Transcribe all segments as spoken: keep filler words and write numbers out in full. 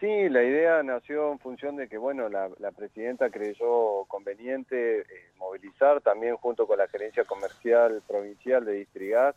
Sí, la idea nació en función de que, bueno, la, la presidenta creyó conveniente eh, movilizar también junto con la Gerencia Comercial Provincial de Distrigas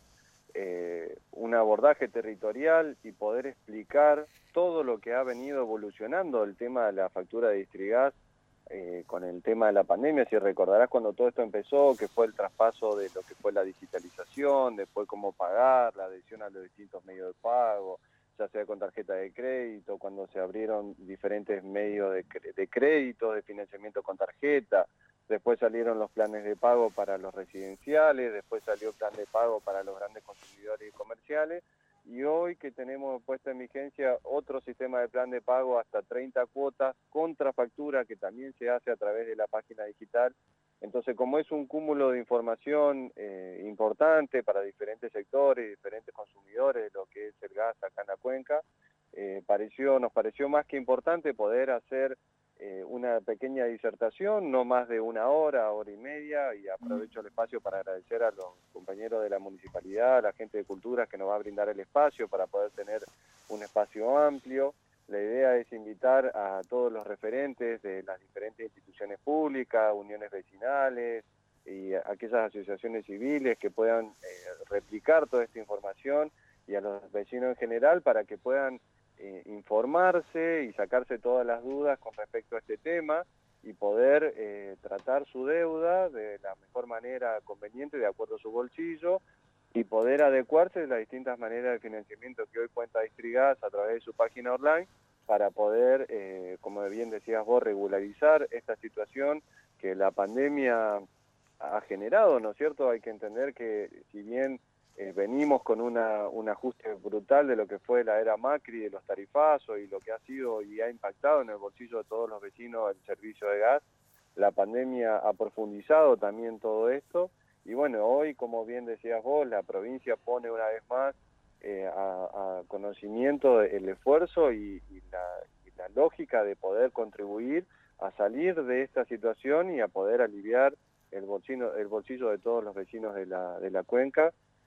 eh, un abordaje territorial y poder explicar todo lo que ha venido evolucionando el tema de la factura de Distrigas eh, con el tema de la pandemia. Si recordarás cuando todo esto empezó, que fue el traspaso de lo que fue la digitalización, después cómo pagar, la adhesión a los distintos medios de pago, ya sea con tarjeta de crédito, cuando se abrieron diferentes medios de, de crédito, de financiamiento con tarjeta, después salieron los planes de pago para los residenciales, después salió plan de pago para los grandes consumidores y comerciales, y hoy que tenemos puesto en vigencia otro sistema de plan de pago hasta treinta cuotas, contra factura, que también se hace a través de la página digital. Entonces, como es un cúmulo de información eh, importante para diferentes sectores, diferentes consumidores de lo que es el gas acá en la cuenca, eh, pareció, nos pareció más que importante poder hacer eh, una pequeña disertación, no más de una hora, hora y media, y aprovecho el espacio para agradecer a los compañeros de la municipalidad, a la gente de Culturas que nos va a brindar el espacio para poder tener un espacio amplio. La idea es invitar a todos los referentes de las diferentes instituciones públicas, uniones vecinales y aquellas asociaciones civiles que puedan eh, replicar toda esta información, y a los vecinos en general para que puedan eh, informarse y sacarse todas las dudas con respecto a este tema y poder eh, tratar su deuda de la mejor manera conveniente de acuerdo a su bolsillo, y poder adecuarse a las distintas maneras de financiamiento que hoy cuenta Distrigas a través de su página online para poder, eh, como bien decías vos, regularizar esta situación que la pandemia ha generado, ¿no es cierto? Hay que entender que si bien eh, venimos con una, un ajuste brutal de lo que fue la era Macri, de los tarifazos y lo que ha sido y ha impactado en el bolsillo de todos los vecinos el servicio de gas, la pandemia ha profundizado también todo esto. Y bueno, hoy, como bien decías vos, la provincia pone una vez más eh, a, a conocimiento el esfuerzo y, y, la, y la lógica de poder contribuir a salir de esta situación y a poder aliviar el bolsillo, el bolsillo de todos los vecinos de la, de la cuenca,